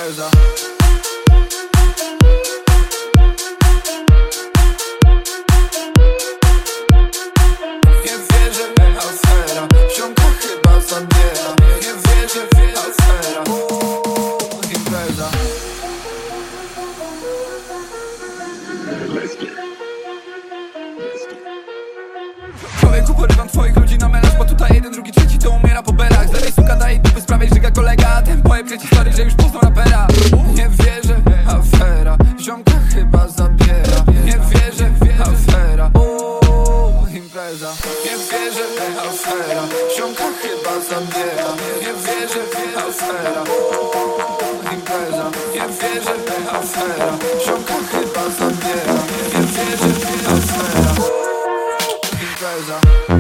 Impreza. Nie wierzę, afera. Ziomka chyba zabiera. Nie wierzę, afera. Impreza. Człowieku, porywam twoich ludzi na melanż, bo tutaj jeden, drugi, trzeci to umiera po belach. Z lewej suka daje dupy, z prawej żyga kolega. Ten pojeb historii, że już poznał rapera. Nie wierzę, afera. Ziomka chyba zabiera. Nie wierzę, afera. Impreza. Nie wierzę, afera. Ziomka chyba zabiera. Nie wierzę, afera. Impreza. Nie wierzę, afera. Ziomka chyba zabiera. Nie wierzę, afera. Impreza.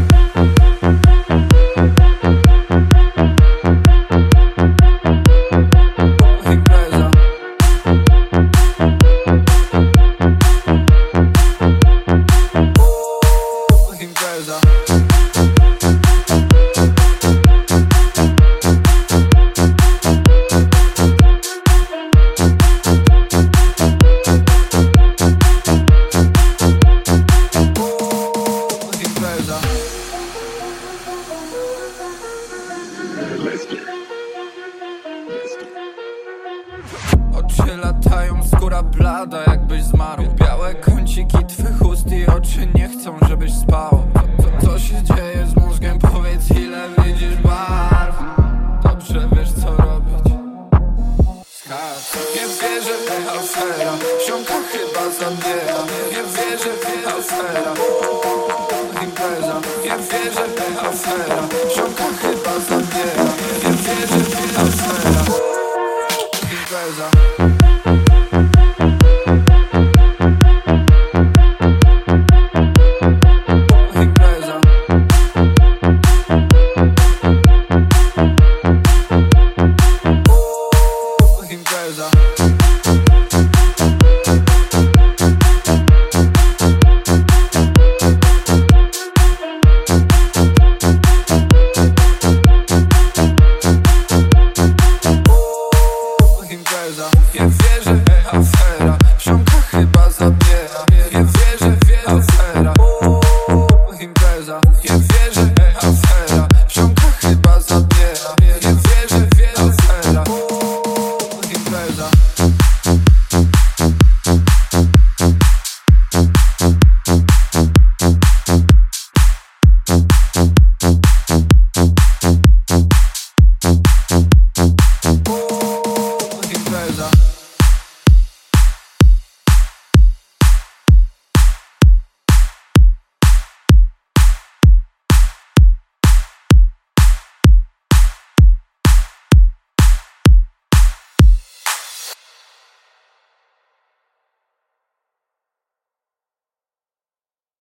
Oczy latają, skóra blada, jakbyś zmarł. Białe kąciki twych ust i oczy nie chcą, żebyś spał. Co się dzieje z mózgiem? Powiedz, ile widzisz barw. Dobrze wiesz, co robić. Nie wierzę, afera. Ziomka chyba zabiera. Nie wierzę, afera. Impreza. Nie wierzę, afera. Ziomka chyba zabiera. Nie wierzę, afera. Impreza. Nie wierzę.